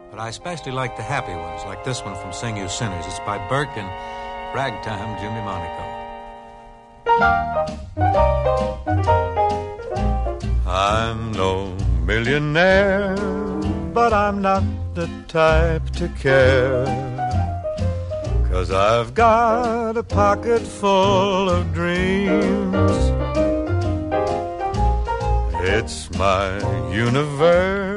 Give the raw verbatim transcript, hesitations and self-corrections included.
But I especially like the happy ones, like this one from Sing You Sinners. It's by Burke and Ragtime Jimmy Monaco. I'm no millionaire, but I'm not the type to care, 'cause I've got a pocket full of dreams. It's my universe,